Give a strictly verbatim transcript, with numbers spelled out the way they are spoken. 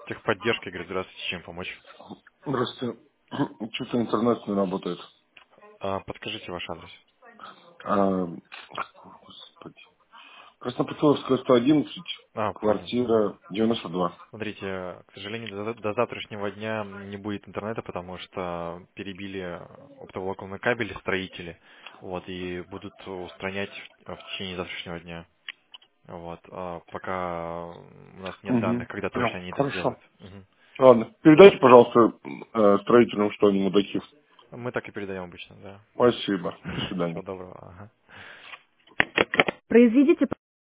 Техподдержка, говорит, здравствуйте, чем помочь? Здравствуйте. Что-то интернет не работает. А, подскажите ваш адрес. А, господи. Краснопреселовская, сто одиннадцать, А, понял. Мгм. квартира девяносто два. Смотрите, к сожалению, до, до завтрашнего дня не будет интернета, потому что перебили оптоволоконный кабель строители, вот, и будут устранять в, в течение завтрашнего дня. Вот, а пока у нас нет Угу. данных, когда Понял. точно они это Хорошо. сделают. Мгм. Ладно. Передайте, пожалуйста, э, строителям, что они мудаки. Мы так и передаем обычно, да. Спасибо. До свидания. Всего доброго. Ага. Произведите